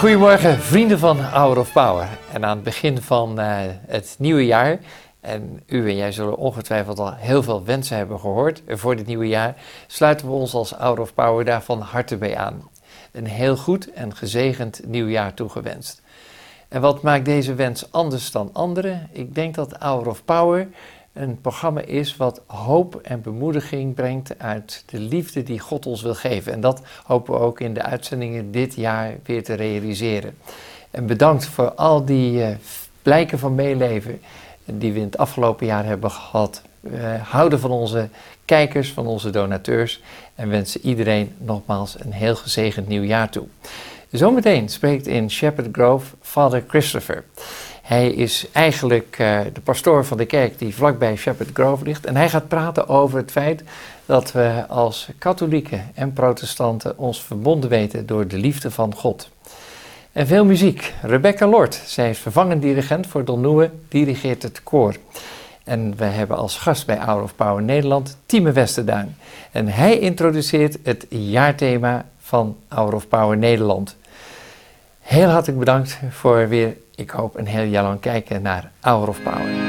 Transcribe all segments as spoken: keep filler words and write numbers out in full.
Goedemorgen vrienden van Hour of Power. En aan het begin van uh, het nieuwe jaar, en u en jij zullen ongetwijfeld al heel veel wensen hebben gehoord voor dit nieuwe jaar, sluiten we ons als Hour of Power daar van harte bij aan. Een heel goed en gezegend nieuw jaar toegewenst. En wat maakt deze wens anders dan anderen? Ik denk dat Hour of Power een programma is wat hoop en bemoediging brengt uit de liefde die God ons wil geven. En dat hopen we ook in de uitzendingen dit jaar weer te realiseren. En bedankt voor al die uh, blijken van meeleven die we in het afgelopen jaar hebben gehad. We houden van onze kijkers, van onze donateurs en wensen iedereen nogmaals een heel gezegend nieuw jaar toe. Zometeen spreekt in Shepherd Grove Father Christopher. Hij is eigenlijk uh, de pastoor van de kerk die vlakbij Shepherd Grove ligt. En hij gaat praten over het feit dat we als katholieken en protestanten ons verbonden weten door de liefde van God. En veel muziek. Rebecca Lord, zij is vervangend dirigent voor Don Nieuwe, dirigeert het koor. En we hebben als gast bij Hour of Power Nederland Tieme Westerduin. En hij introduceert het jaarthema van Hour of Power Nederland. Heel hartelijk bedankt voor weer, ik hoop, een heel jaar lang kijken naar Hour of Power.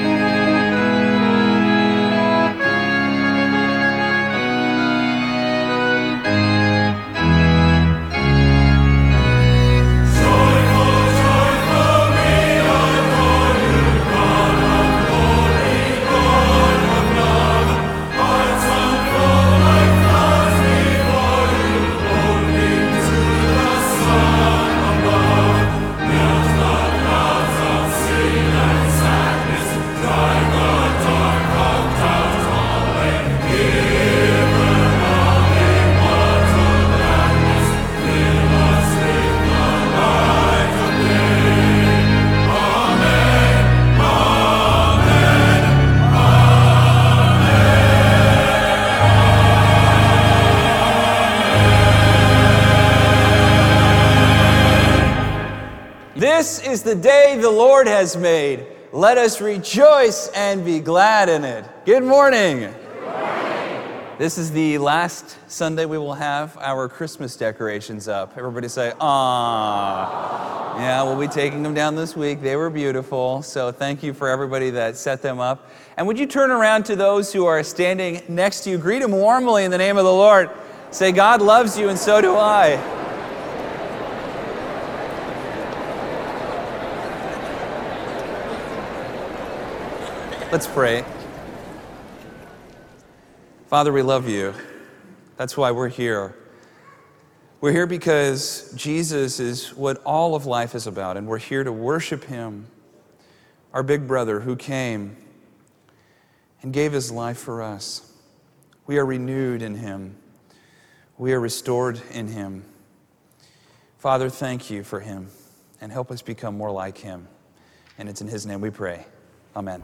This is the day the Lord has made. Let us rejoice and be glad in it. Good morning. Good morning. This is the last Sunday we will have our Christmas decorations up. Everybody say, "Aww." Yeah, we'll be taking them down this week. They were beautiful. So thank you for everybody that set them up. And would you turn around to those who are standing next to you? Greet them warmly in the name of the Lord. Say, God loves you and so do I. Let's pray. Father, we love you. That's why we're here. We're here because Jesus is what all of life is about, and we're here to worship him, our big brother who came and gave his life for us. We are renewed in him. We are restored in him. Father, thank you for him, and help us become more like him. And it's in his name we pray. Amen.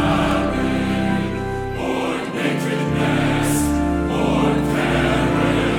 Nakedness or peril.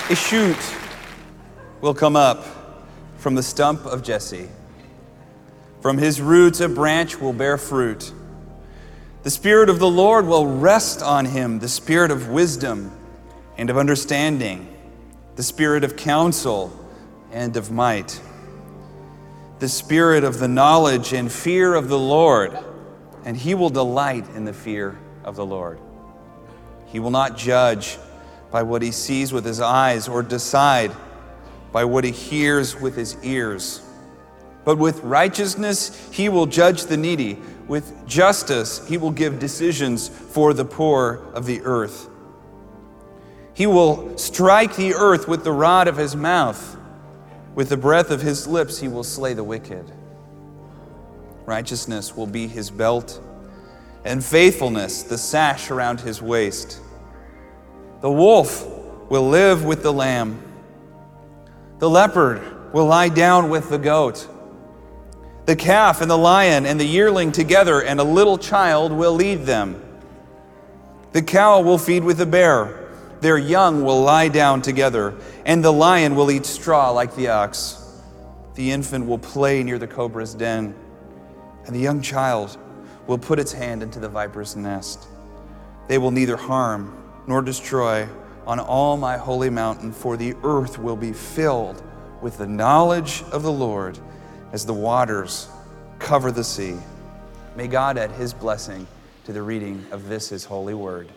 A shoot will come up from the stump of Jesse. From his roots a branch will bear fruit. The Spirit of the Lord will rest on him, the Spirit of wisdom and of understanding, the Spirit of counsel and of might, the Spirit of the knowledge and fear of the Lord, and he will delight in the fear of the Lord. He will not judge by what he sees with his eyes or decide by what he hears with his ears. But with righteousness he will judge the needy. With justice he will give decisions for the poor of the earth. He will strike the earth with the rod of his mouth. With the breath of his lips he will slay the wicked. Righteousness will be his belt, and faithfulness the sash around his waist. The wolf will live with the lamb. The leopard will lie down with the goat. The calf and the lion and the yearling together, and a little child will lead them. The cow will feed with the bear. Their young will lie down together, and the lion will eat straw like the ox. The infant will play near the cobra's den, and the young child will put its hand into the viper's nest. They will neither harm nor destroy on all my holy mountain, for the earth will be filled with the knowledge of the Lord as the waters cover the sea. May God add his blessing to the reading of this his holy word.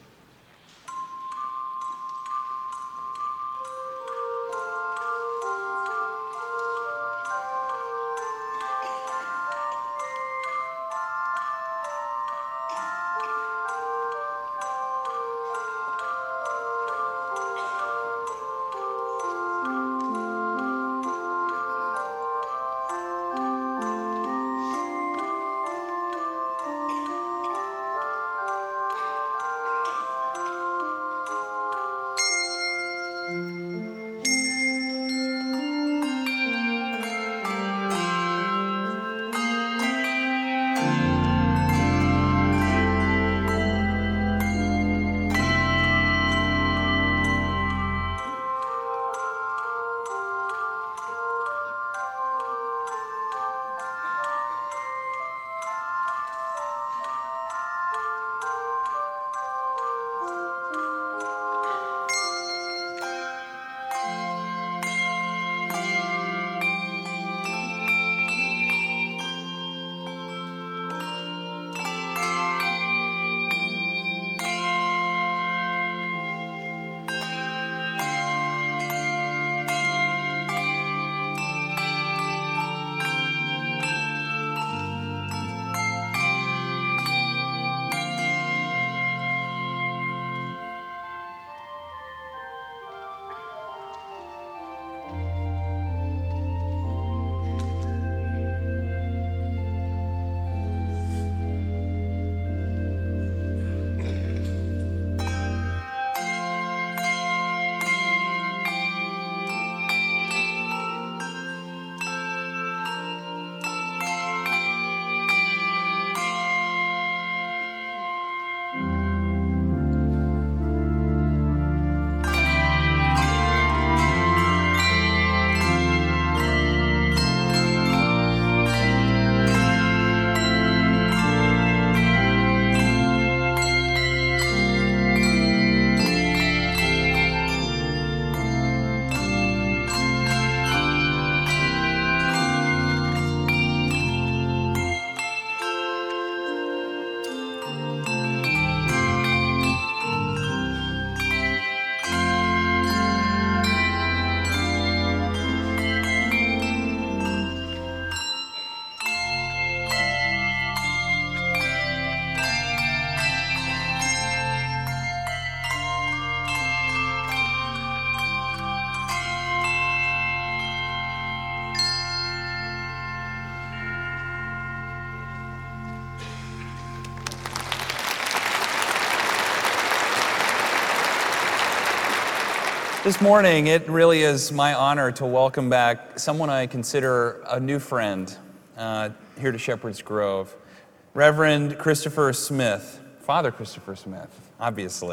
This morning, it really is my honor to welcome back someone I consider a new friend uh, here to Shepherd's Grove, Reverend Christopher Smith, Father Christopher Smith, obviously.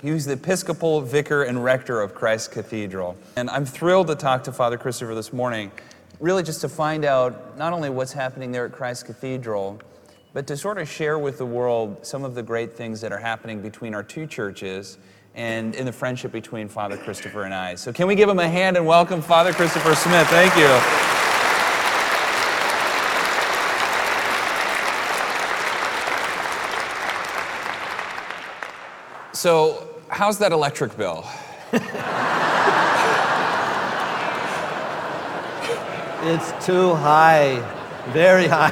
He's the Episcopal Vicar and Rector of Christ Cathedral. And I'm thrilled to talk to Father Christopher this morning, really just to find out not only what's happening there at Christ Cathedral, but to sort of share with the world some of the great things that are happening between our two churches and in the friendship between Father Christopher and I. So can we give him a hand and welcome Father Christopher Smith? Thank you. So, how's that electric bill? It's too high, very high.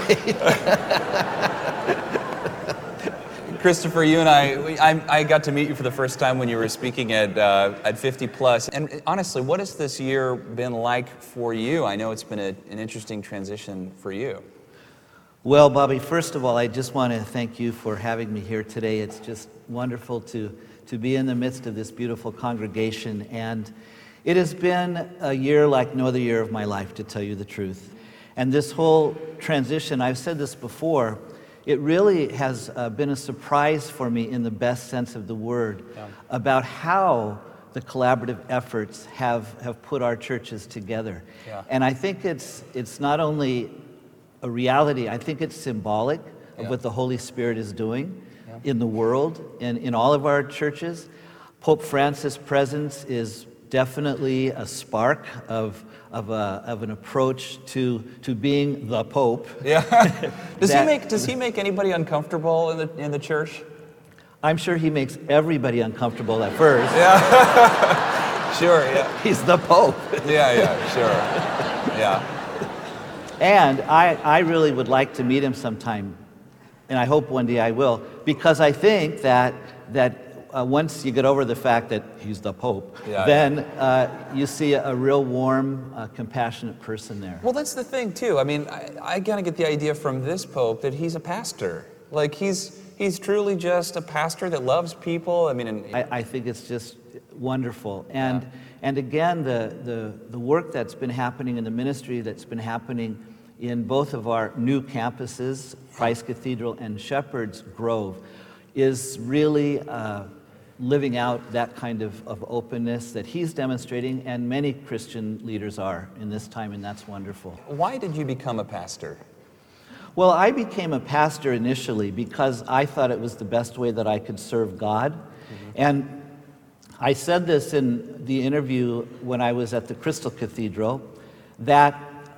Christopher, you and I, we, I, I got to meet you for the first time when you were speaking at uh, at fifty plus. And honestly, what has this year been like for you? I know it's been a, an interesting transition for you. Well, Bobby, first of all, I just want to thank you for having me here today. It's just wonderful to, to be in the midst of this beautiful congregation. And it has been a year like no other year of my life, to tell you the truth. And this whole transition, I've said this before, it really has uh, been a surprise for me in the best sense of the word yeah. about how the collaborative efforts have, have put our churches together. Yeah. And I think it's it's not only a reality, I think it's symbolic of yeah. what the Holy Spirit is doing yeah. in the world and in all of our churches. Pope Francis' presence is definitely a spark of of a of an approach to to being the Pope. Yeah. does that, he make does he make anybody uncomfortable in the in the church? I'm sure he makes everybody uncomfortable at first. Yeah. Sure, yeah. He's the Pope. Yeah, yeah, sure. Yeah. And I, I really would like to meet him sometime, and I hope one day I will, because I think that that uh, once you get over the fact that he's the Pope, yeah, then yeah. Uh, you see a, a real warm, uh, compassionate person there. Well, that's the thing, too. I mean, I, I kind of get the idea from this Pope that he's a pastor. Like, he's he's truly just a pastor that loves people. I mean, and, I, I think it's just wonderful. And, yeah. and again, the, the, the work that's been happening in the ministry that's been happening in both of our new campuses, Christ Cathedral and Shepherd's Grove, is really uh, living out that kind of, of openness that he's demonstrating, and many Christian leaders are in this time, and that's wonderful. Why did you become a pastor? Well, I became a pastor initially because I thought it was the best way that I could serve God. Mm-hmm. And I said this in the interview when I was at the Crystal Cathedral, that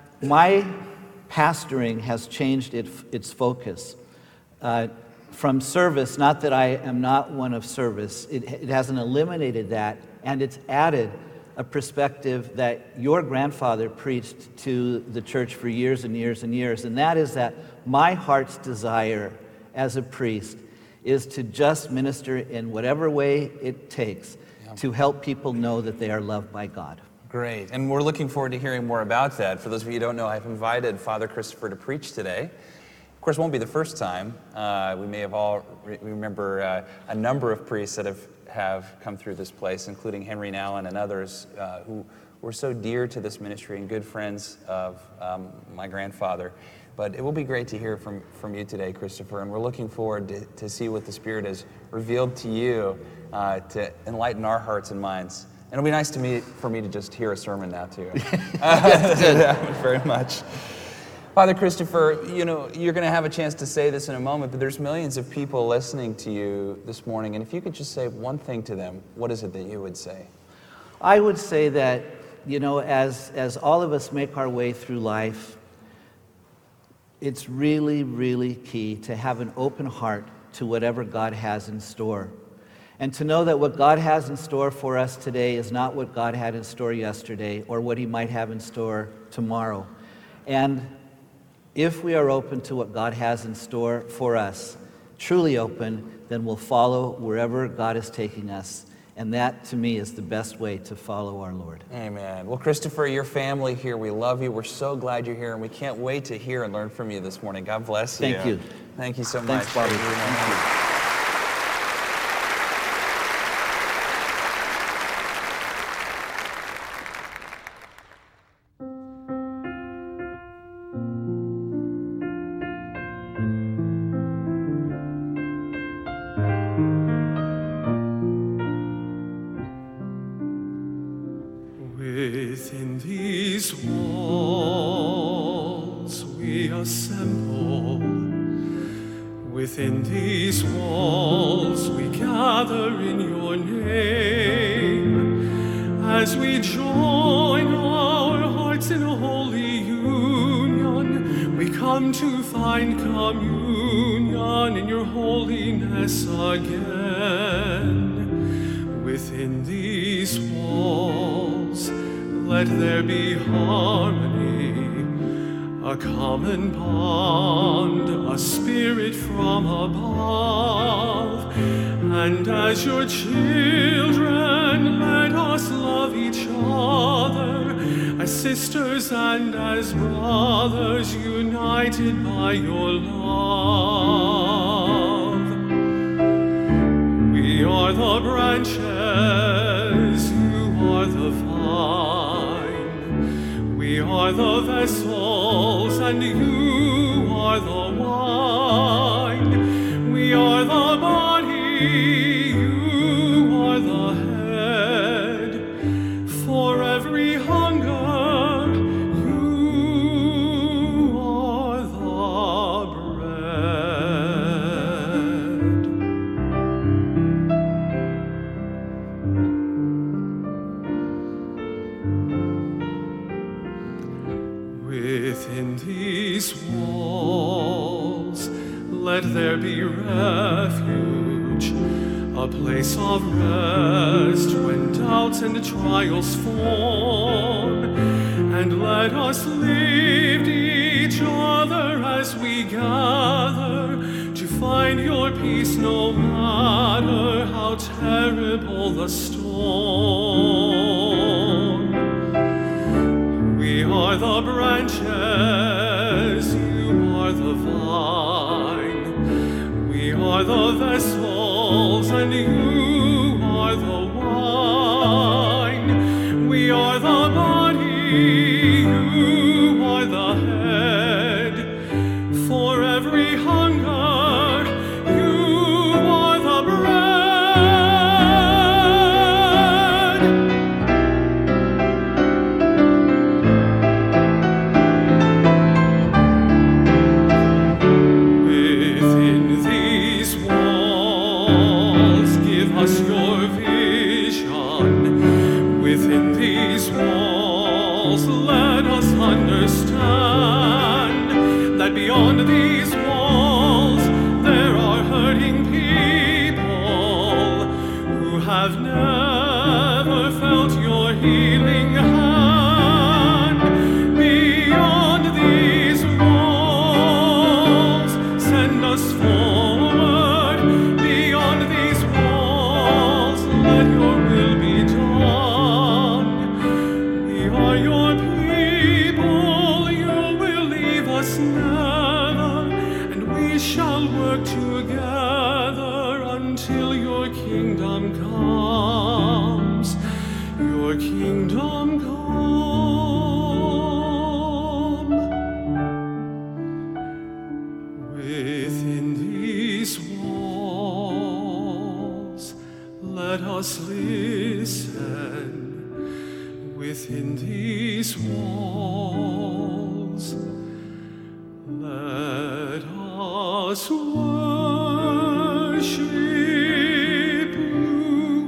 my pastoring has changed it, its focus uh, from service. Not that I am not one of service. It, it hasn't eliminated that, and it's added a perspective that your grandfather preached to the church for years and years and years, and that is that my heart's desire as a priest is to just minister in whatever way it takes yeah. to help people know that they are loved by God. Great, and we're looking forward to hearing more about that. For those of you who don't know, I've invited Father Christopher to preach today. Of course, it won't be the first time. Uh, we may have all re- remember uh, a number of priests that have, have come through this place, including Henry and Allen and others uh, who were so dear to this ministry and good friends of um, my grandfather. But it will be great to hear from, from you today, Christopher, and we're looking forward to, to see what the Spirit has revealed to you uh, to enlighten our hearts and minds. And it'll be nice to me, for me to just hear a sermon now, too. uh, yeah, very much. Father Christopher, you know, you're going to have a chance to say this in a moment, but there's millions of people listening to you this morning, and if you could just say one thing to them, what is it that you would say? I would say that, you know, as, as all of us make our way through life, it's really, really key to have an open heart to whatever God has in store. And to know that what God has in store for us today is not what God had in store yesterday or what he might have in store tomorrow. And if we are open to what God has in store for us, truly open, then we'll follow wherever God is taking us. And that, to me, is the best way to follow our Lord. Amen. Well, Christopher, your family here, we love you. We're so glad you're here, and we can't wait to hear and learn from you this morning. God bless you. Thank you. Thank you so Thanks, much. Bobby. Thank you. Within these walls we assemble. Within these walls we gather in your name. As we join our hearts in a holy union, we come to find communion in your holiness again. Within these walls, let there be harmony, a common bond, a spirit from above. And as your children, let us love each other, as sisters and as brothers, united by your love. We are the branches, you are the vine. We are the vessels, and you are the wine. We are the body, you are the head. For every hunger, you are the bread. Within these walls, let there be refuge, a place of rest when doubts and trials form. And let us lift each other as we gather to find your peace no matter how terrible the storm. We are the branches, you are the vine. We are the vessels, and you are the wine. We are the body, you are the head. For every hunger, you are the bread. Us your vision. Within these walls, let us understand that beyond these walls there are hurting people who have never felt your healing hand. Beyond these walls, send us forward. Beyond these walls, let your will be done. We are your people, you will leave us never, and we shall work together until your kingdom comes. Your kingdom come. Within these walls, let us listen. Within these walls, let us worship you.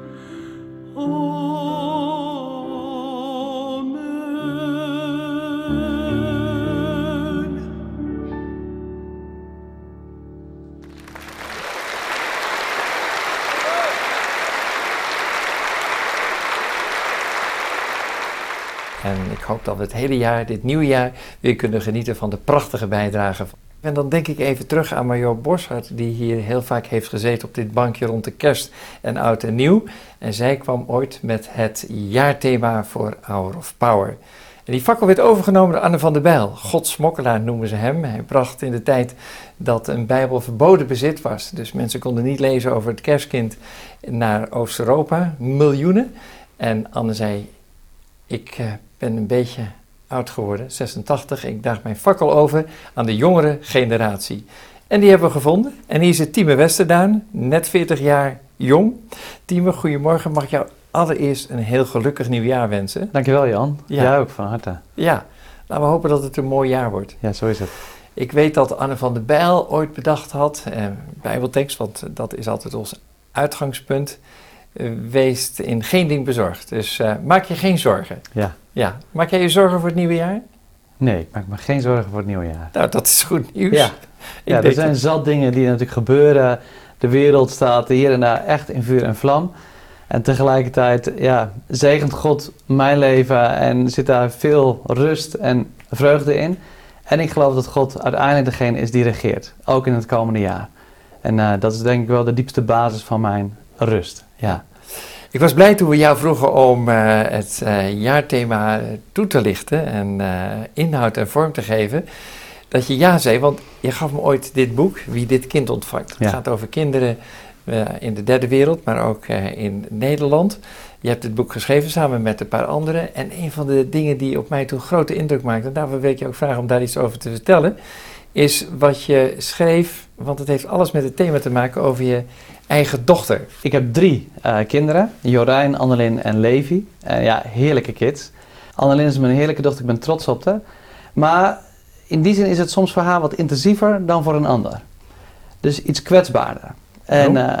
Amen. En ik hoop dat we het hele jaar, dit nieuwe jaar, weer kunnen genieten van de prachtige bijdragen. En dan denk ik even terug aan Major Boshart, die hier heel vaak heeft gezeten op dit bankje rond de kerst en oud en nieuw. En zij kwam ooit met het jaarthema voor Hour of Power. En die fakkel werd overgenomen door Anne van der Bijl. Godsmokkelaar noemen ze hem. Hij bracht in de tijd dat een Bijbel verboden bezit was. Dus mensen konden niet lezen over het kerstkind naar Oost-Europa, miljoenen. En Anne zei, ik uh, ben een beetje oud geworden, zesentachtig. Ik draag mijn fakkel over aan de jongere generatie. En die hebben we gevonden. En hier zit Tieme Westerduin, net veertig jaar jong. Tieme, goedemorgen. Mag ik jou allereerst een heel gelukkig nieuwjaar wensen? Dankjewel Jan. Ja. Jij ook van harte. Ja, nou, we hopen dat het een mooi jaar wordt. Ja, zo is het. Ik weet dat Anne van der Bijl ooit bedacht had, eh, Bijbeltekst, want dat is altijd ons uitgangspunt. Uh, wees in geen ding bezorgd. Dus uh, maak je geen zorgen. Ja. Ja. Maak jij je zorgen voor het nieuwe jaar? Nee, ik maak me geen zorgen voor het nieuwe jaar. Nou, dat is goed nieuws. Ja, Ik ja er denk zijn dat... zat dingen die natuurlijk gebeuren. De wereld staat hier en daar echt in vuur en vlam. En tegelijkertijd ja, zegent God mijn leven en zit daar veel rust en vreugde in. En ik geloof dat God uiteindelijk degene is die regeert. Ook in het komende jaar. En uh, dat is denk ik wel de diepste basis van mijn rust. Ja. Ik was blij toen we jou vroegen om uh, het uh, jaarthema toe te lichten en uh, inhoud en vorm te geven. Dat je ja zei, want je gaf me ooit dit boek, Wie dit kind ontvangt. Het ja. gaat over kinderen uh, in de derde wereld, maar ook uh, in Nederland. Je hebt het boek geschreven samen met een paar anderen. En een van de dingen die op mij toen grote indruk maakte, en daarvoor wil ik je ook vragen om daar iets over te vertellen, is wat je schreef, want het heeft alles met het thema te maken over je eigen dochter. Ik heb drie uh, kinderen, Jorijn, Annelien en Levi. Uh, ja, heerlijke kids. Annelien is mijn heerlijke dochter, ik ben trots op haar. Maar in die zin is het soms voor haar wat intensiever dan voor een ander. Dus iets kwetsbaarder. En uh,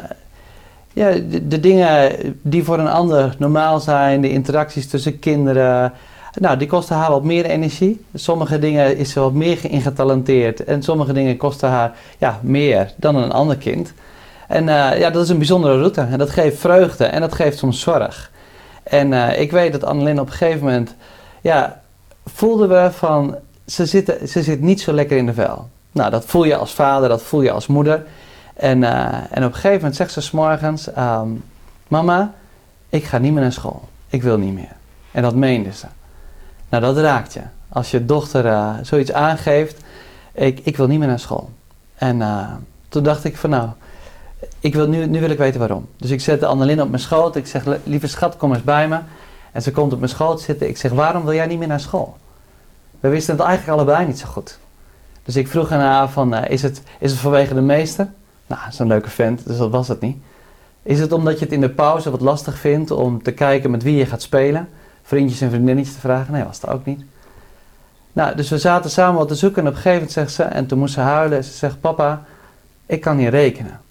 ja, de, de dingen die voor een ander normaal zijn, de interacties tussen kinderen, nou, die kosten haar wat meer energie. Sommige dingen is ze wat meer ingetalenteerd en sommige dingen kosten haar ja, meer dan een ander kind. En uh, ja, dat is een bijzondere route en dat geeft vreugde en dat geeft soms zorg. En uh, ik weet dat Annelien op een gegeven moment, ja, voelden we van, ze zit, ze zit niet zo lekker in de vel. Nou, dat voel je als vader, dat voel je als moeder. En, uh, en op een gegeven moment zegt ze 's morgens, um, mama, ik ga niet meer naar school. Ik wil niet meer. En dat meende ze. Nou, dat raakt je. Als je dochter uh, zoiets aangeeft, ik, ik wil niet meer naar school. En uh, toen dacht ik van nou, ik wil, nu, nu wil ik weten waarom. Dus ik zette Annelien op mijn schoot. Ik zeg, lieve schat, kom eens bij me. En ze komt op mijn schoot zitten. Ik zeg, waarom wil jij niet meer naar school? We wisten het eigenlijk allebei niet zo goed. Dus ik vroeg aan haar van, uh, is, het, is het vanwege de meester? Nou, dat is een leuke vent, dus dat was het niet. Is het omdat je het in de pauze wat lastig vindt om te kijken met wie je gaat spelen? Vriendjes en vriendinnetjes te vragen? Nee, was het ook niet. Nou, dus we zaten samen wat te zoeken en op een gegeven moment zegt ze, en toen moest ze huilen, en ze zegt, papa, ik kan niet rekenen.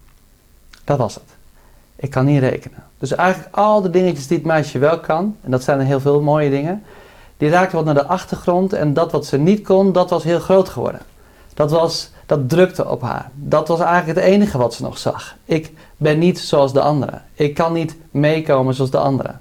Dat was het. Ik kan niet rekenen. Dus eigenlijk al de dingetjes die het meisje wel kan, en dat zijn er heel veel mooie dingen, die raakten wat naar de achtergrond en dat wat ze niet kon, dat was heel groot geworden. Dat, was, dat drukte op haar. Dat was eigenlijk het enige wat ze nog zag. Ik ben niet zoals de anderen. Ik kan niet meekomen zoals de anderen.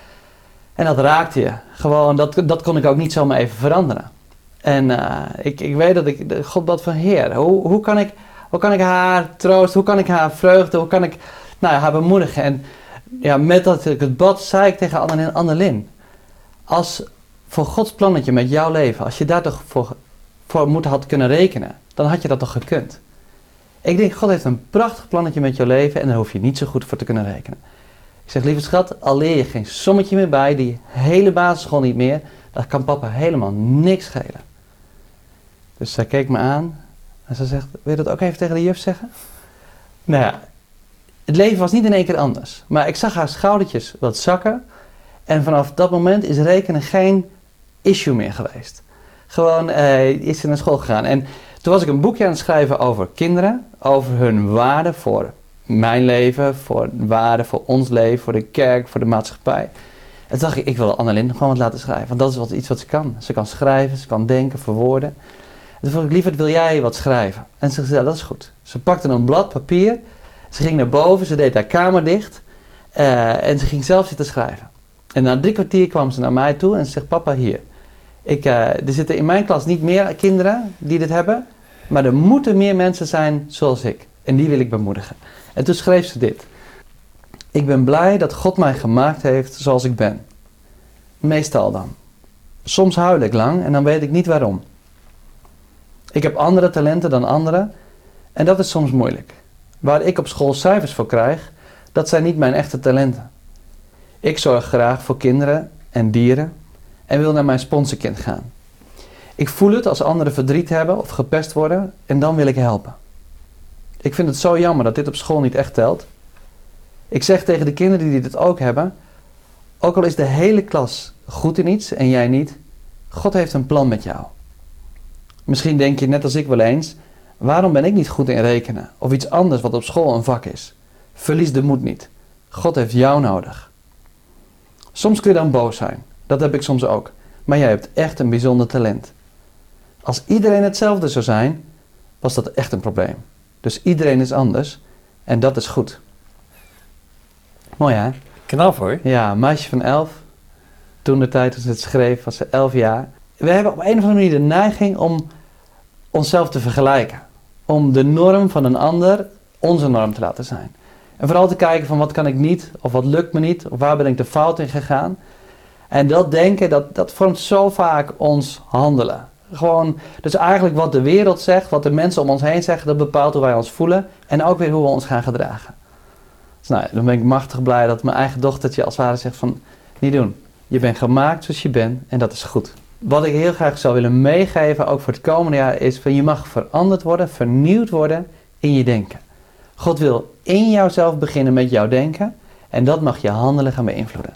En dat raakte je. Gewoon, dat, dat kon ik ook niet zomaar even veranderen. En uh, ik, ik weet dat ik, God bad van Heer, hoe, hoe, kan ik, hoe kan ik haar troosten, hoe kan ik haar vreugde, hoe kan ik nou, haar bemoedigen. En ja, met dat ik het bad, zei ik tegen Annelien, Annelien, als voor Gods plannetje met jouw leven, als je daar toch voor, voor moet had kunnen rekenen, dan had je dat toch gekund. Ik denk, God heeft een prachtig plannetje met jouw leven en daar hoef je niet zo goed voor te kunnen rekenen. Ik zeg, lieve schat, al leer je geen sommetje meer bij, die hele basisschool niet meer, dat kan papa helemaal niks schelen. Dus zij keek me aan en ze zegt, wil je dat ook even tegen de juf zeggen? Nou ja, het leven was niet in één keer anders. Maar ik zag haar schoudertjes wat zakken en vanaf dat moment is rekenen geen issue meer geweest. Gewoon uh, is ze naar school gegaan. En toen was ik een boekje aan het schrijven over kinderen, over hun waarde voor mijn leven, voor waarde voor ons leven, voor de kerk, voor de maatschappij. En toen dacht ik, ik wil Annelien gewoon wat laten schrijven, want dat is wat, iets wat ze kan. Ze kan schrijven, ze kan denken, verwoorden. En toen vroeg ik, lieverd, wil jij wat schrijven? En ze zei, ja, dat is goed. Ze pakte een blad papier, ze ging naar boven, ze deed haar kamer dicht uh, en ze ging zelf zitten schrijven. En na drie kwartier kwam ze naar mij toe en ze zegt, papa, hier. Ik, uh, er zitten in mijn klas niet meer kinderen die dit hebben, maar er moeten meer mensen zijn zoals ik. En die wil ik bemoedigen. En toen schreef ze dit. Ik ben blij dat God mij gemaakt heeft zoals ik ben. Meestal dan. Soms huil ik lang en dan weet ik niet waarom. Ik heb andere talenten dan anderen en dat is soms moeilijk. Waar ik op school cijfers voor krijg, dat zijn niet mijn echte talenten. Ik zorg graag voor kinderen en dieren en wil naar mijn sponsorkind gaan. Ik voel het als anderen verdriet hebben of gepest worden en dan wil ik helpen. Ik vind het zo jammer dat dit op school niet echt telt. Ik zeg tegen de kinderen die dit ook hebben, ook al is de hele klas goed in iets en jij niet, God heeft een plan met jou. Misschien denk je net als ik wel eens, waarom ben ik niet goed in rekenen? Of iets anders wat op school een vak is. Verlies de moed niet. God heeft jou nodig. Soms kun je dan boos zijn. Dat heb ik soms ook. Maar jij hebt echt een bijzonder talent. Als iedereen hetzelfde zou zijn, was dat echt een probleem. Dus iedereen is anders en dat is goed. Mooi hè? Knap hoor. Ja, een meisje van elf. Toen de tijd toen ze het schreef was ze elf jaar. We hebben op een of andere manier de neiging om onszelf te vergelijken. Om de norm van een ander onze norm te laten zijn. En vooral te kijken van wat kan ik niet, of wat lukt me niet, of waar ben ik de fout in gegaan. En dat denken, dat, dat vormt zo vaak ons handelen. Gewoon, dus eigenlijk wat de wereld zegt, wat de mensen om ons heen zeggen, dat bepaalt hoe wij ons voelen. En ook weer hoe we ons gaan gedragen. Dus nou, dan ben ik machtig blij dat mijn eigen dochtertje als het ware zegt van, niet doen. Je bent gemaakt zoals je bent en dat is goed. Wat ik heel graag zou willen meegeven, ook voor het komende jaar, is van je mag veranderd worden, vernieuwd worden in je denken. God wil in jouzelf beginnen met jouw denken en dat mag je handelen gaan beïnvloeden.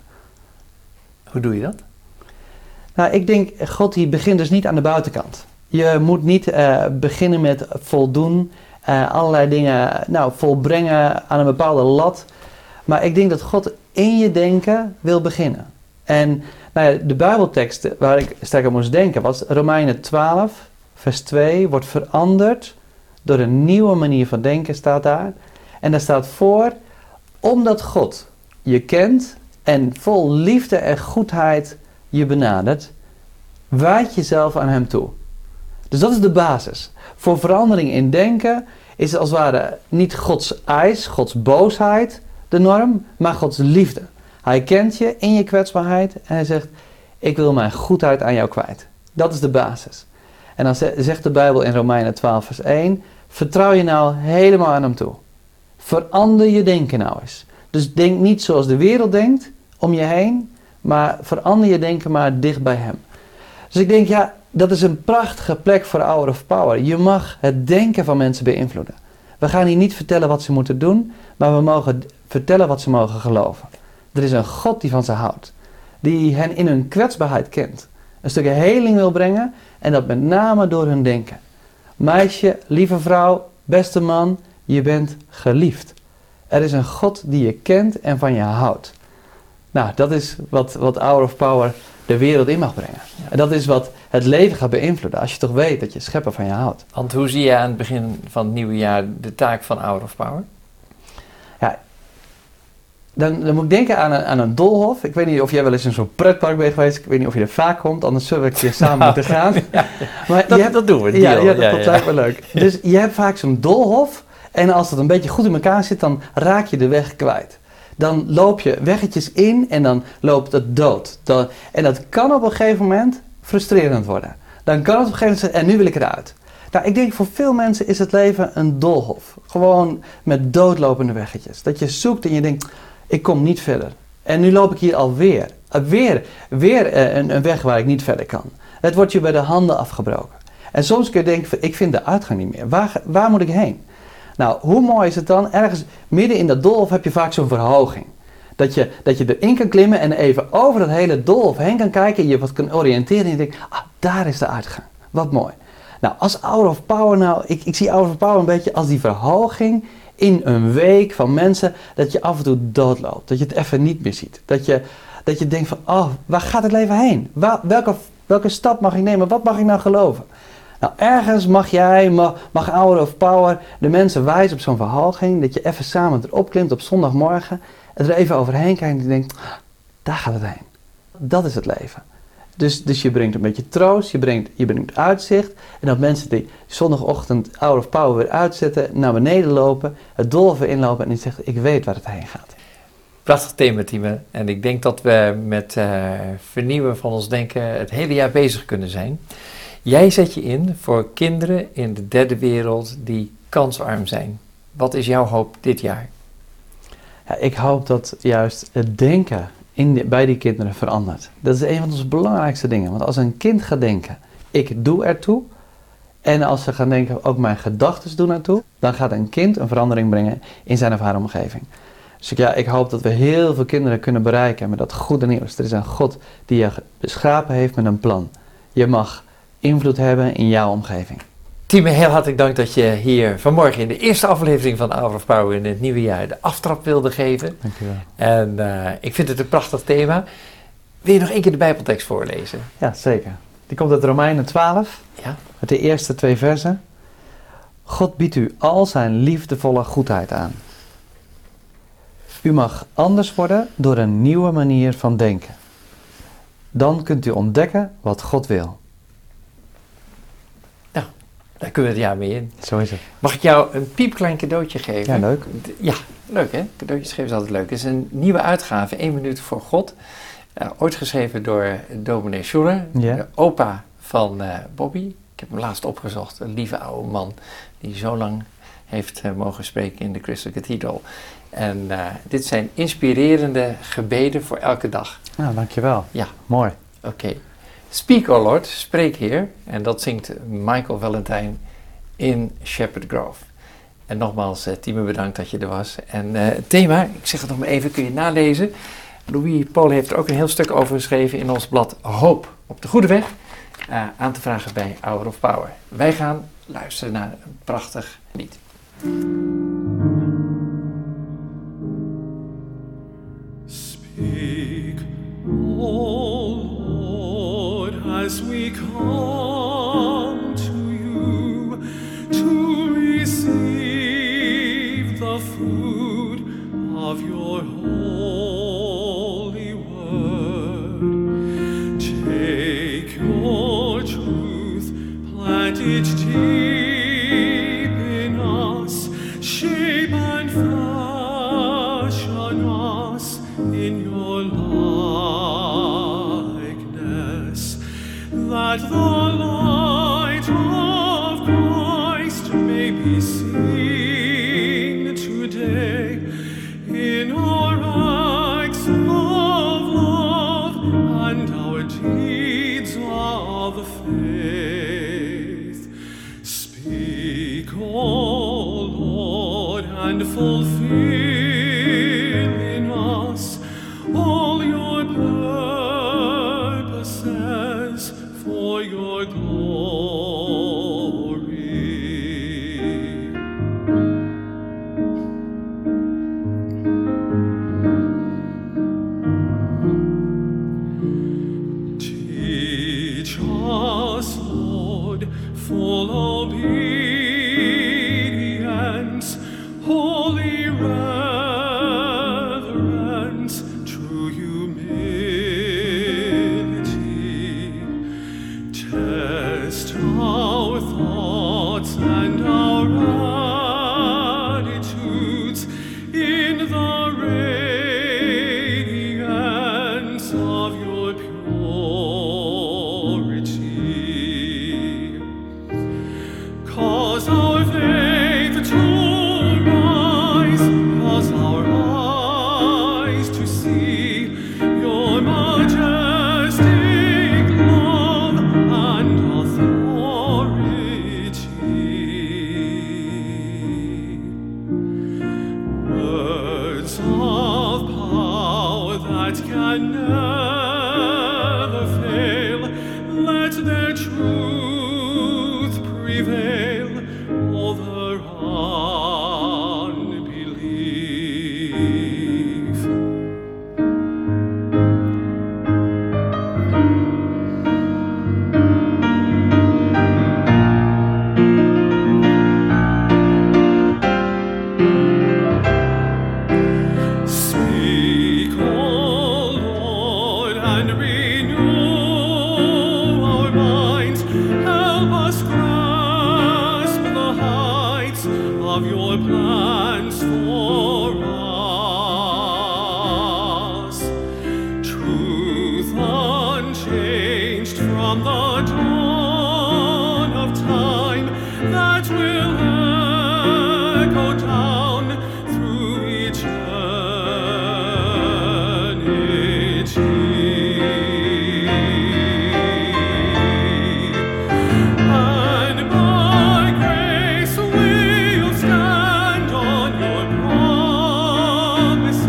Hoe doe je dat? Nou, ik denk, God die begint dus niet aan de buitenkant. Je moet niet uh, beginnen met voldoen, uh, allerlei dingen nou, volbrengen aan een bepaalde lat. Maar ik denk dat God in je denken wil beginnen. En nou ja, de Bijbeltekst waar ik sterk aan moest denken was Romeinen twaalf, vers twee, wordt veranderd door een nieuwe manier van denken, staat daar. En daar staat voor, omdat God je kent en vol liefde en goedheid je benadert, wijd jezelf aan hem toe. Dus dat is de basis. Voor verandering in denken is als het ware niet Gods eis, Gods boosheid de norm, maar Gods liefde. Hij kent je in je kwetsbaarheid en hij zegt, ik wil mijn goedheid aan jou kwijt. Dat is de basis. En dan zegt de Bijbel in Romeinen twaalf vers één, vertrouw je nou helemaal aan hem toe. Verander je denken nou eens. Dus denk niet zoals de wereld denkt om je heen, maar verander je denken maar dicht bij hem. Dus ik denk, ja, dat is een prachtige plek voor Hour of Power. Je mag het denken van mensen beïnvloeden. We gaan hier niet vertellen wat ze moeten doen, maar we mogen vertellen wat ze mogen geloven. Er is een God die van ze houdt. Die hen in hun kwetsbaarheid kent. Een stukje heling wil brengen en dat met name door hun denken. Meisje, lieve vrouw, beste man, je bent geliefd. Er is een God die je kent en van je houdt. Nou, dat is wat, wat Hour of Power de wereld in mag brengen. Ja. En dat is wat het leven gaat beïnvloeden. Als je toch weet dat je schepper van je houdt. Want hoe zie je aan het begin van het nieuwe jaar de taak van Hour of Power? Ja, dan, dan moet ik denken aan een, aan een doolhof. Ik weet niet of jij wel eens in zo'n pretpark bent geweest. Ik weet niet of je er vaak komt. Anders zullen we een keer samen moeten gaan. Ja, maar dat, je hebt, dat doen we. Ja, ja, dat, ja, dat ja. lijkt me leuk. Dus je hebt vaak zo'n doolhof. En als dat een beetje goed in elkaar zit, dan raak je de weg kwijt. Dan loop je weggetjes in en dan loopt het dood. Dan, en dat kan op een gegeven moment frustrerend worden. Dan kan het op een gegeven moment zeggen, en nu wil ik eruit. Nou, ik denk voor veel mensen is het leven een doolhof. Gewoon met doodlopende weggetjes. Dat je zoekt en je denkt, ik kom niet verder. En nu loop ik hier alweer. Weer, weer een, een weg waar ik niet verder kan. Het wordt je bij de handen afgebroken. En soms kun je denken, ik vind de uitgang niet meer. Waar, waar moet ik heen? Nou, hoe mooi is het dan? Ergens midden in dat doolhof heb je vaak zo'n verhoging. Dat je, dat je erin kan klimmen en even over dat hele doolhof heen kan kijken. En je wat kan oriënteren en je denkt, ah, daar is de uitgang. Wat mooi. Nou, als Hour of Power nou, ik, ik zie Hour of Power een beetje als die verhoging in een week van mensen. Dat je af en toe doodloopt. Dat je het even niet meer ziet. Dat je, dat je denkt van, oh, waar gaat het leven heen? Waar, welke, welke stap mag ik nemen? Wat mag ik nou geloven? Nou, ergens mag jij, mag, mag Hour of Power de mensen wijzen op zo'n verhoging. Dat je even samen erop klimt op zondagmorgen. En er even overheen kijkt en je denkt, daar gaat het heen. Dat is het leven. Dus, dus je brengt een beetje troost, je brengt, je brengt uitzicht. En dat mensen die zondagochtend Hour of Power weer uitzetten, naar beneden lopen, het doolhof weer inlopen en die zeggen, ik weet waar het heen gaat. Prachtig thema, Tieme. En ik denk dat we met uh, vernieuwen van ons denken het hele jaar bezig kunnen zijn. Jij zet je in voor kinderen in de derde wereld die kansarm zijn. Wat is jouw hoop dit jaar? Ja, ik hoop dat juist het denken in de, bij die kinderen verandert. Dat is een van onze belangrijkste dingen. Want als een kind gaat denken, ik doe ertoe. En als ze gaan denken, ook mijn gedachten doen ertoe. Dan gaat een kind een verandering brengen in zijn of haar omgeving. Dus ik, ja, ik hoop dat we heel veel kinderen kunnen bereiken met dat goede nieuws. Er is een God die je geschapen heeft met een plan. Je mag invloed hebben in jouw omgeving. Timo, heel hartelijk dank dat je hier vanmorgen in de eerste aflevering van Hour of Power in het nieuwe jaar de aftrap wilde geven. Dank je wel. En uh, ik vind het een prachtig thema. Wil je nog één keer de Bijbeltekst voorlezen? Ja, zeker. Die komt uit Romeinen twaalf, Ja. met de eerste twee versen. God biedt u al zijn liefdevolle goedheid aan. U mag anders worden door een nieuwe manier van denken. Dan kunt u ontdekken wat God wil. Nou, daar kunnen we het jaar mee in. Zo is het. Mag ik jou een piepklein cadeautje geven? Ja, leuk. Ja, leuk hè? Cadeautjes geven is altijd leuk. Het is een nieuwe uitgave, één minuut voor God. Uh, ooit geschreven door dominee Schuller, Ja. de opa van uh, Bobby. Ik heb hem laatst opgezocht, een lieve oude man die zo lang heeft uh, mogen spreken in de Crystal Cathedral. En uh, dit zijn inspirerende gebeden voor elke dag. Nou, dankjewel. Ja. Mooi. Oké. Okay. Speak, O Lord, spreek Heer. En dat zingt Michael Valentine in Shepherd Grove. En nogmaals, uh, Timo, bedankt dat je er was. En uh, het thema, ik zeg het nog maar even, kun je nalezen. Louis Paul heeft er ook een heel stuk over geschreven in ons blad Hoop op de Goede Weg. Uh, aan te vragen bij Hour of Power. Wij gaan luisteren naar een prachtig lied. Speak, O Lord, as we come to you to receive the food of your holy word. Take your truth, plant it deep in us, shape and fashion us in your likeness, that the light of Christ may be seen today in our acts of love and our deeds of faith. Speak, O Lord, and fulfill in us all your purposes for your glory. Teach us, Lord, full obedience, holy reverence, true humility. Test our thoughts and our attitudes in the radiance of your purity. Cause our faith to rise, cause our eyes to see your majestic love and authority. Words of power that can never fail, let their truth prevail over unbelief. Speak, O Lord, and renew our minds. Help us grasp the heights of your plans for us. Truth unchanged from the dawn of time, that will echo down through eternity. And by grace we'll stand on your promises.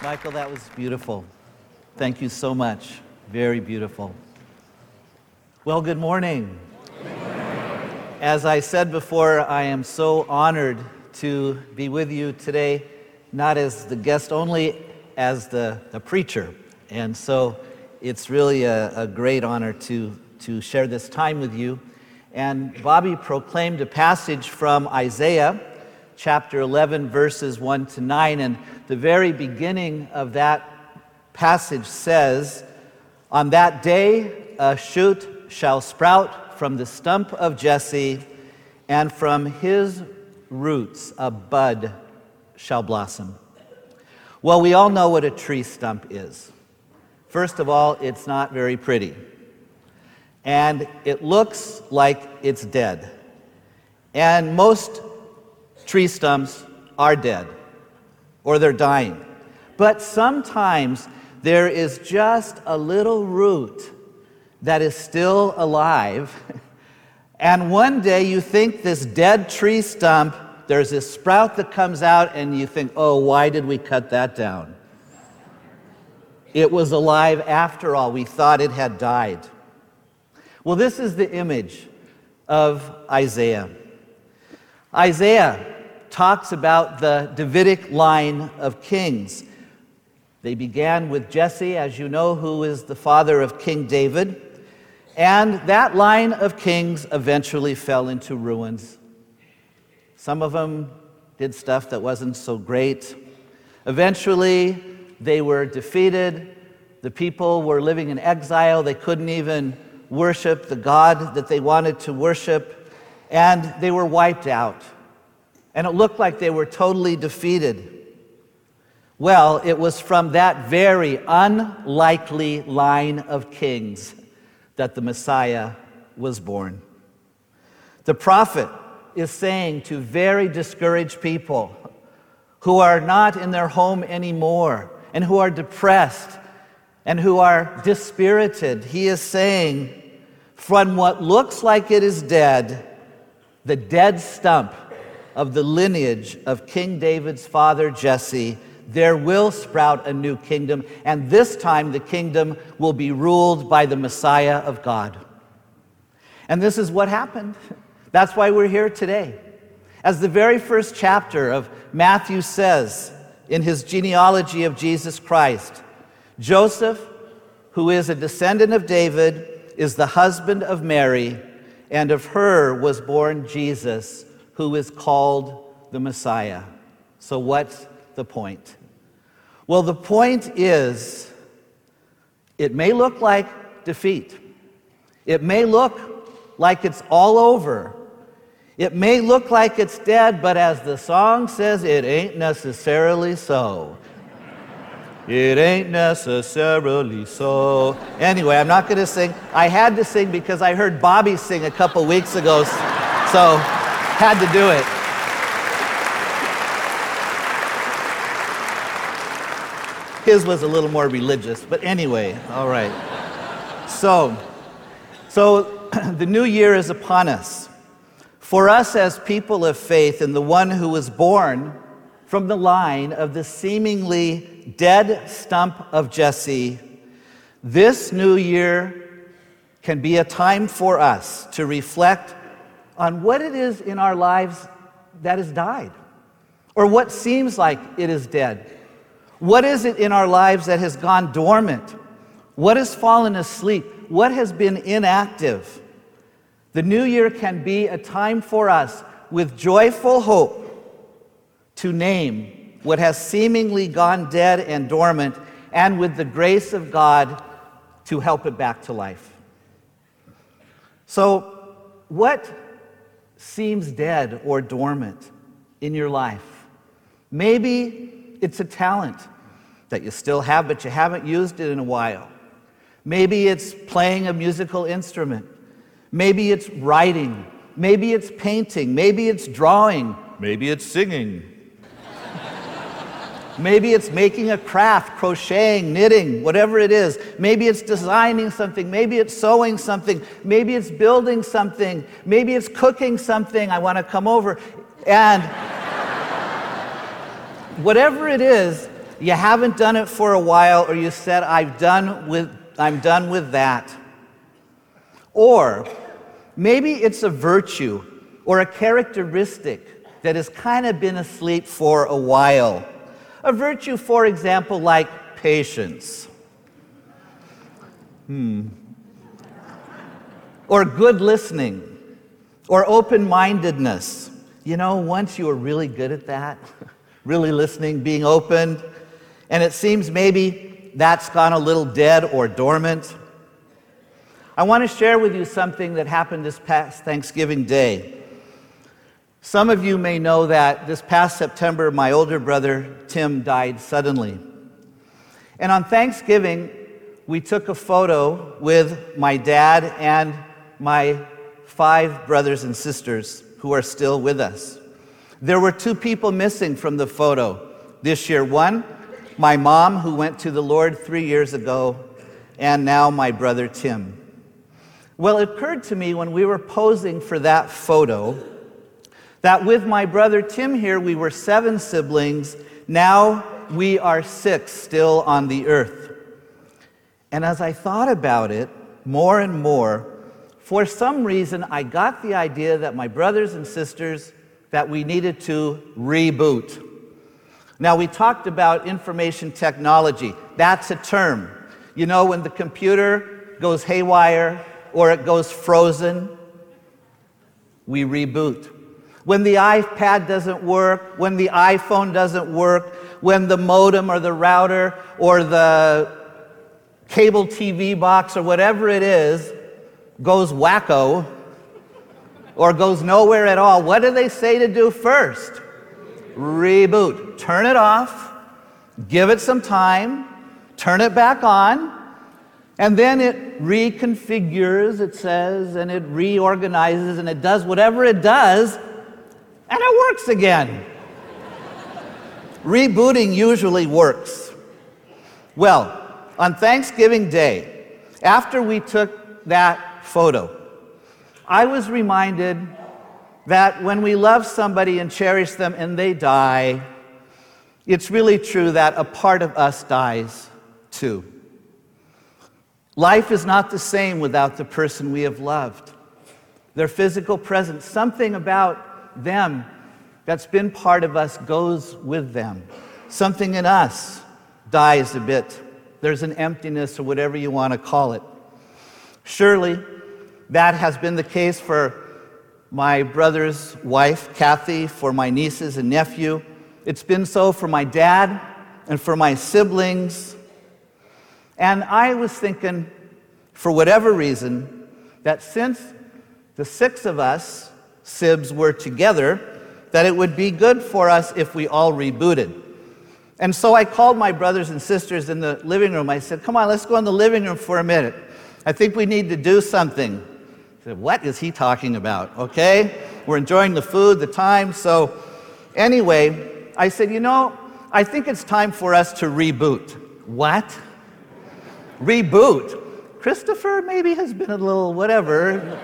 Michael, that was beautiful. Thank you so much. Very beautiful. Well, good morning. As I said before, I am so honored to be with you today, not as the guest only, as the, the preacher. And so it's really a, a great honor to, to share this time with you. And Bobby proclaimed a passage from Isaiah, chapter eleven, verses one to nine, and the very beginning of that passage says, "On that day a shoot shall sprout from the stump of Jesse, and from his roots a bud shall blossom." Well, we all know what a tree stump is. First of all, it's not very pretty. And it looks like it's dead. And most tree stumps are dead, or they're dying. But sometimes there is just a little root that is still alive. And one day you think this dead tree stump, there's this sprout that comes out, and you think, oh, why did we cut that down? It was alive after all. We thought it had died. Well, this is the image of Isaiah. Isaiah talks about the Davidic line of kings. They began with Jesse, as you know, who is the father of King David. And that line of kings eventually fell into ruins. Some of them did stuff that wasn't so great. Eventually, they were defeated. The people were living in exile. They couldn't even worship the God that they wanted to worship. And they were wiped out. And it looked like they were totally defeated. Well, it was from that very unlikely line of kings that the Messiah was born. The prophet is saying to very discouraged people who are not in their home anymore and who are depressed and who are dispirited, he is saying, from what looks like it is dead, the dead stump of the lineage of King David's father Jesse, there will sprout a new kingdom, and this time the kingdom will be ruled by the Messiah of God. And this is what happened. That's why we're here today. As the very first chapter of Matthew says in his genealogy of Jesus Christ, Joseph, who is a descendant of David, is the husband of Mary, and of her was born Jesus, who is called the Messiah. So what's the point? Well, the point is, it may look like defeat. It may look like it's all over. It may look like it's dead, but as the song says, it ain't necessarily so. It ain't necessarily so. Anyway, I'm not going to sing. I had to sing because I heard Bobby sing a couple weeks ago, so had to do it. His was a little more religious, but anyway, all right. So, so the new year is upon us. For us as people of faith in the one who was born from the line of the seemingly dead stump of Jesse, this new year can be a time for us to reflect on what it is in our lives that has died, or what seems like it is dead. What is it in our lives that has gone dormant? What has fallen asleep? What has been inactive? The new year can be a time for us with joyful hope to name what has seemingly gone dead and dormant, and with the grace of God to help it back to life. So, what seems dead or dormant in your life? Maybe it's a talent that you still have, but you haven't used it in a while. Maybe it's playing a musical instrument. Maybe it's writing. Maybe it's painting. Maybe it's drawing. Maybe it's singing. Maybe it's making a craft, crocheting, knitting, whatever it is. Maybe it's designing something. Maybe it's sewing something. Maybe it's building something. Maybe it's cooking something. I want to come over. And whatever it is, You haven't done it for a while, or you said, I've done with, I'm done with that. Or maybe it's a virtue or a characteristic that has kind of been asleep for a while. A virtue, for example, like patience. Hmm. Or good listening. Or open-mindedness. You know, once you were really good at that, really listening, being open, and it seems maybe that's gone a little dead or dormant. I want to share with you something that happened this past Thanksgiving Day. Some of you may know that this past September, my older brother, Tim, died suddenly. And on Thanksgiving, we took a photo with my dad and my five brothers and sisters who are still with us. There were two people missing from the photo this year. One, my mom, who went to the Lord three years ago, and now my brother, Tim. Well, it occurred to me when we were posing for that photo that with my brother Tim here, we were seven siblings. Now we are six still on the earth. And as I thought about it more and more, for some reason, I got the idea that my brothers and sisters, that we needed to reboot. Now, we talked about information technology. That's a term. You know, when the computer goes haywire or it goes frozen, we reboot. When the iPad doesn't work, when the iPhone doesn't work, when the modem or the router or the cable T V box or whatever it is goes wacko or goes nowhere at all, what do they say to do first? Reboot. Turn it off, give it some time, turn it back on, and then it reconfigures, it says, and it reorganizes, and it does whatever it does, and it works again. Rebooting usually works. Well, on Thanksgiving Day, after we took that photo, I was reminded that when we love somebody and cherish them and they die, it's really true that a part of us dies too. Life is not the same without the person we have loved. Their physical presence, something about them that's been part of us goes with them. Something in us dies a bit. There's an emptiness or whatever you want to call it. Surely, that has been the case for my brother's wife, Kathy, for my nieces and nephew. It's been so for my dad and for my siblings. And I was thinking, for whatever reason, that since the six of us, Sibs, were together, that it would be good for us if we all rebooted. And so I called my brothers and sisters in the living room. I said, come on, let's go in the living room for a minute. I think we need to do something. I said, what is he talking about? Okay, we're enjoying the food, the time. So anyway, I said, you know, I think it's time for us to reboot. What? Reboot? Christopher maybe has been a little whatever.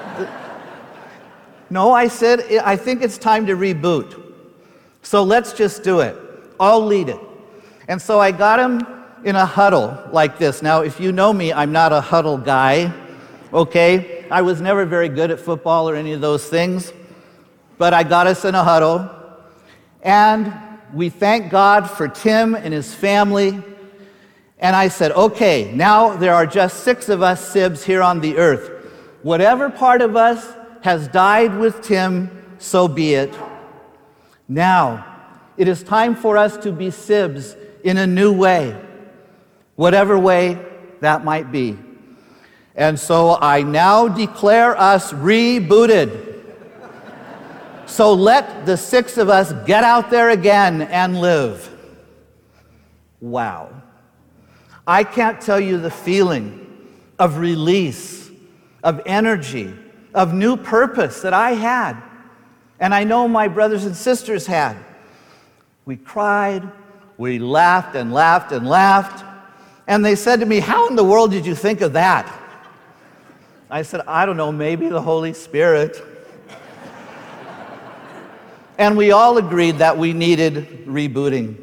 No, I said, I think it's time to reboot. So let's just do it. I'll lead it. And so I got him in a huddle like this. Now, if you know me, I'm not a huddle guy, okay? I was never very good at football or any of those things, but I got us in a huddle, and we thank God for Tim and his family. And I said, okay, now there are just six of us Sibs here on the earth. Whatever part of us has died with Tim, so be it. Now, it is time for us to be Sibs in a new way, whatever way that might be. And so I now declare us rebooted. So let the six of us get out there again and live. Wow. I can't tell you the feeling of release, of energy, of new purpose that I had, and I know my brothers and sisters had. We cried, we laughed and laughed and laughed, and they said to me, how in the world did you think of that? I said, I don't know, maybe the Holy Spirit. And we all agreed that we needed rebooting.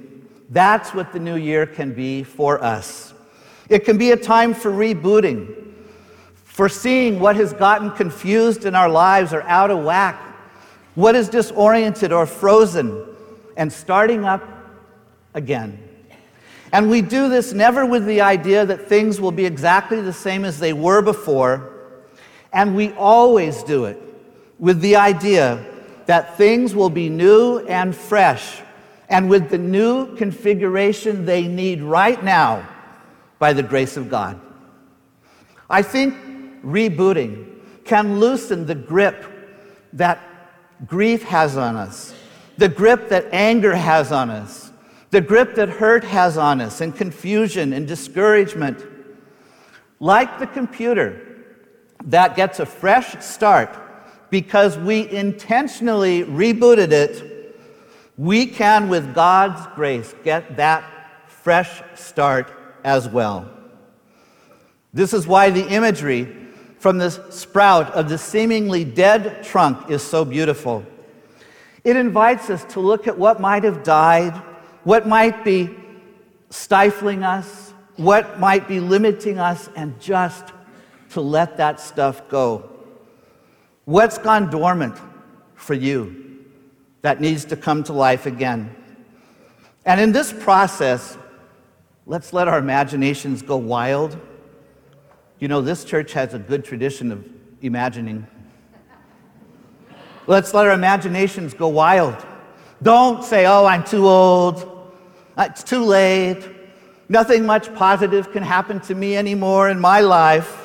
That's what the new year can be for us. It can be a time for rebooting, for seeing what has gotten confused in our lives or out of whack, what is disoriented or frozen, and starting up again. And we do this never with the idea that things will be exactly the same as they were before, and we always do it with the idea that things will be new and fresh, and with the new configuration they need right now by the grace of God. I think rebooting can loosen the grip that grief has on us, the grip that anger has on us, the grip that hurt has on us, and confusion and discouragement. Like the computer that gets a fresh start because we intentionally rebooted it, we can, with God's grace, get that fresh start as well. This is why the imagery from the sprout of the seemingly dead trunk is so beautiful. It invites us to look at what might have died, what might be stifling us, what might be limiting us, and just to let that stuff go. What's gone dormant for you that needs to come to life again? And in this process, let's let our imaginations go wild. You know, this church has a good tradition of imagining. Let's let our imaginations go wild. Don't say, oh, I'm too old. It's too late. Nothing much positive can happen to me anymore in my life.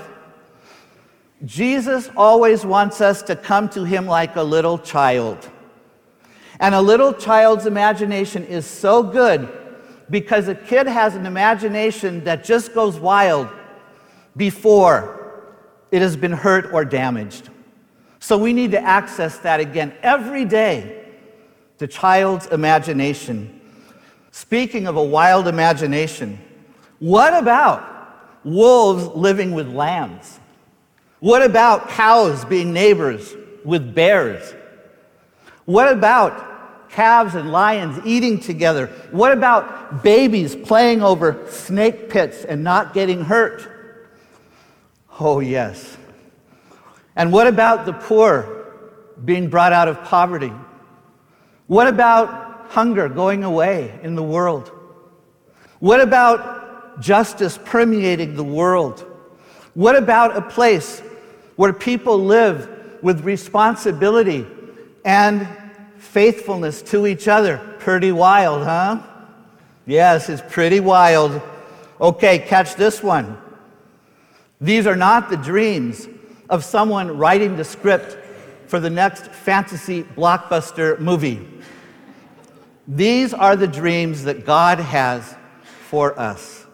Jesus always wants us to come to him like a little child. And a little child's imagination is so good because a kid has an imagination that just goes wild before it has been hurt or damaged. So we need to access that again every day, the child's imagination. Speaking of a wild imagination, what about wolves living with lambs? What about cows being neighbors with bears? What about calves and lions eating together? What about babies playing over snake pits and not getting hurt? Oh, yes. And what about the poor being brought out of poverty? What about hunger going away in the world? What about justice permeating the world? What about a place where people live with responsibility and faithfulness to each other? Pretty wild, huh? Yes, it's pretty wild. Okay, catch this one. These are not the dreams of someone writing the script for the next fantasy blockbuster movie. These are the dreams that God has for us.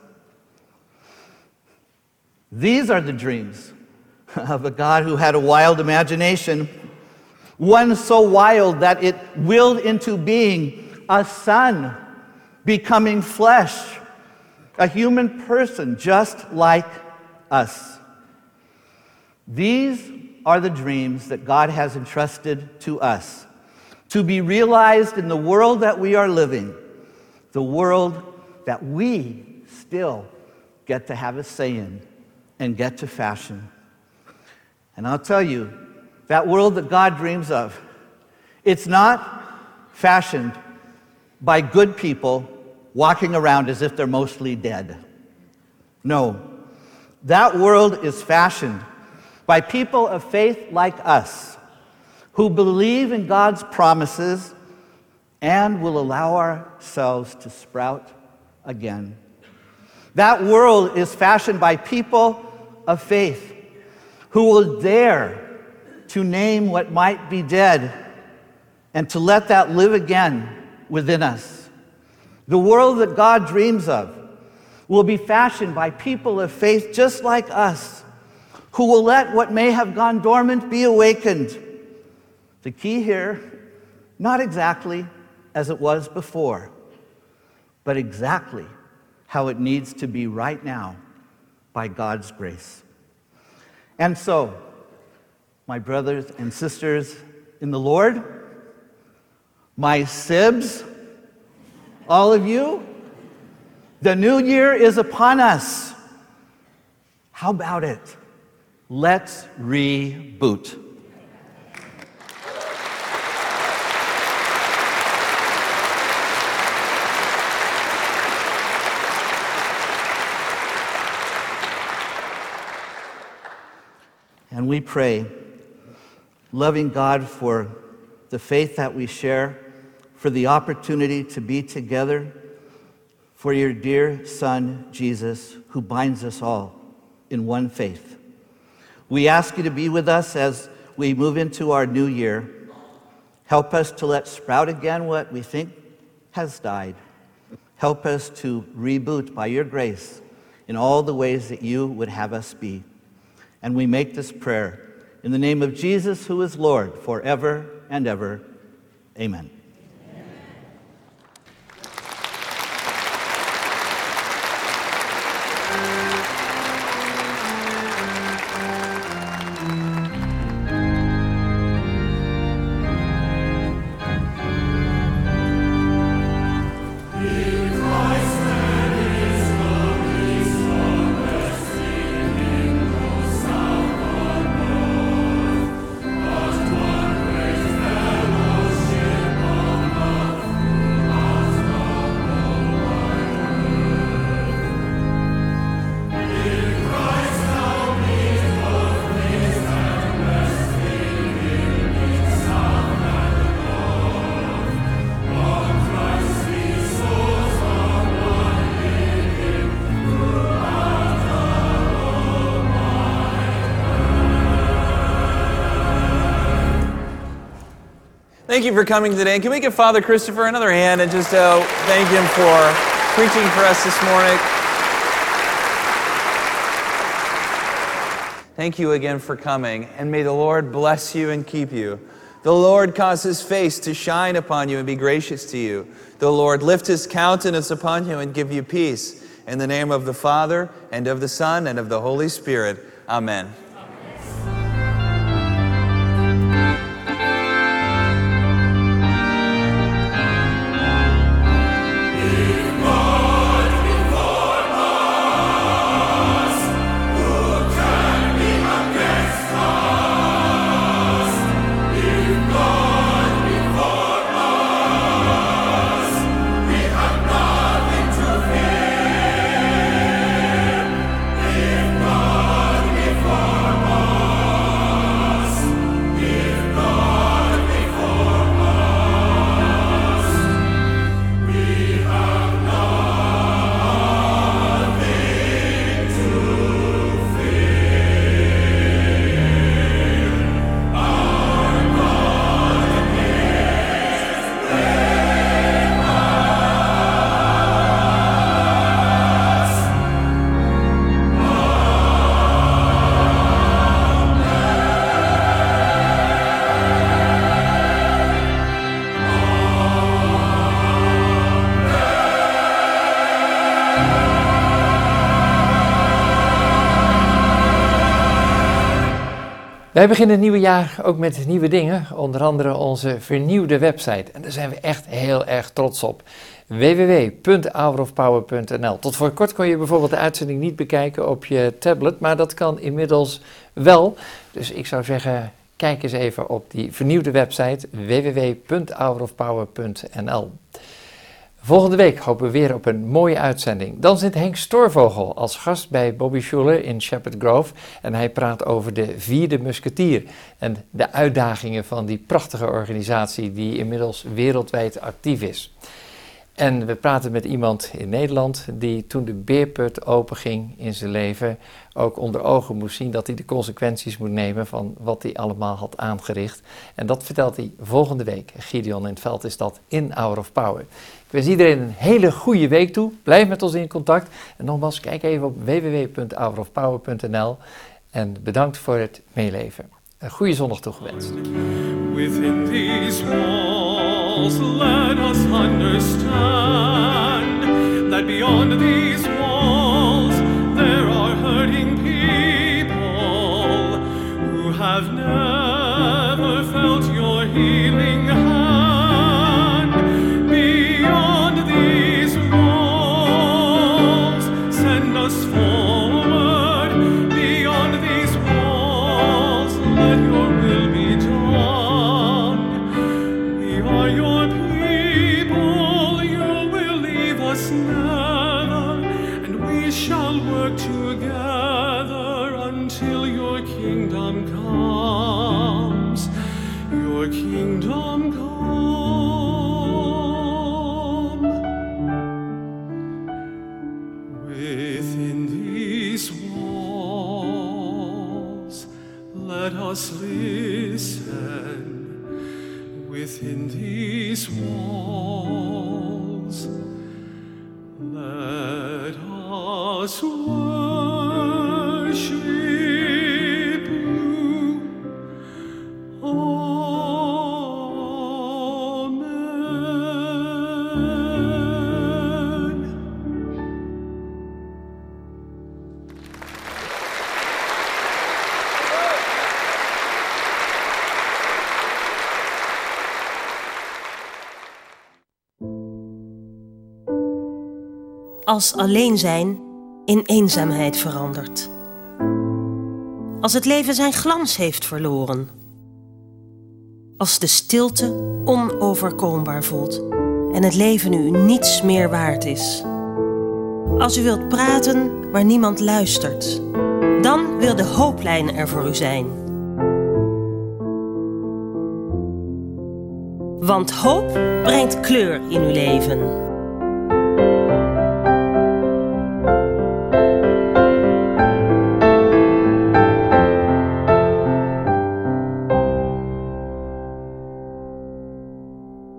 These are the dreams of a God who had a wild imagination, one so wild that it willed into being a son becoming flesh, a human person just like us. These are the dreams that God has entrusted to us to be realized in the world that we are living, the world that we still get to have a say in and get to fashion. And I'll tell you, that world that God dreams of, it's not fashioned by good people walking around as if they're mostly dead. No, that world is fashioned by people of faith like us, who believe in God's promises and will allow ourselves to sprout again. That world is fashioned by people of faith who will dare to name what might be dead and to let that live again within us. The world that God dreams of will be fashioned by people of faith just like us, who will let what may have gone dormant be awakened. The key here, not exactly as it was before, but exactly how it needs to be right now by God's grace. And so, my brothers and sisters in the Lord, my sibs, all of you, The new year is upon us. How about it? Let's reboot. And we pray, loving God, for the faith that we share, for the opportunity to be together, for your dear Son, Jesus, who binds us all in one faith. We ask you to be with us as we move into our new year. Help us to let sprout again what we think has died. Help us to reboot by your grace in all the ways that you would have us be. And we make this prayer in the name of Jesus, who is Lord, forever and ever. Amen. Thank you for coming today. Can we give Father Christopher another hand and just uh, thank him for preaching for us this morning? Thank you again for coming, and may the Lord bless you and keep you. The Lord cause his face to shine upon you and be gracious to you. The Lord lift his countenance upon you and give you peace. In the name of the Father, and of the Son, and of the Holy Spirit. Amen. Wij beginnen het nieuwe jaar ook met nieuwe dingen, onder andere onze vernieuwde website. En daar zijn we echt heel erg trots op. w w w punt hour of power punt n l. Tot voor kort kon je bijvoorbeeld de uitzending niet bekijken op je tablet, maar dat kan inmiddels wel. Dus ik zou zeggen, kijk eens even op die vernieuwde website w w w punt hour of power punt n l. Volgende week hopen we weer op een mooie uitzending. Dan zit Henk Stoorvogel als gast bij Bobby Schuller in Shepherd Grove en hij praat over de vierde musketier en de uitdagingen van die prachtige organisatie die inmiddels wereldwijd actief is. En we praten met iemand in Nederland die toen de beerput openging in zijn leven ook onder ogen moest zien dat hij de consequenties moet nemen van wat hij allemaal had aangericht. En dat vertelt hij volgende week. Gideon in het Veld is dat in Hour of Power. Ik wens iedereen een hele goede week toe. Blijf met ons in contact. En nogmaals, kijk even op w w w punt hour of power punt n l. En bedankt voor het meeleven. Een goede zondag toegewenst. Within these walls, let us understand that beyond these walls there are hurting people who have never felt your healing hand. Beyond these walls your kingdom come. Within these walls, let us listen. Within these walls, let us worship you. Amen. Als alleen zijn in eenzaamheid verandert. Als het leven zijn glans heeft verloren. Als de stilte onoverkombaar voelt en het leven u niets meer waard is. Als u wilt praten waar niemand luistert, dan wil de hooplijn er voor u zijn. Want hoop brengt kleur in uw leven.